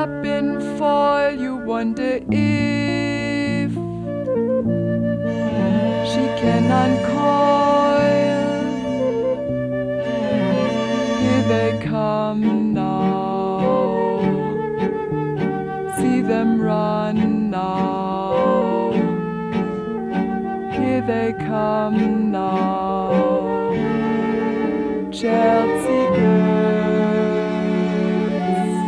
up and fall, you wonder if she can uncoil. Here they come now, see them run now. Here they come now, Chelsea girls.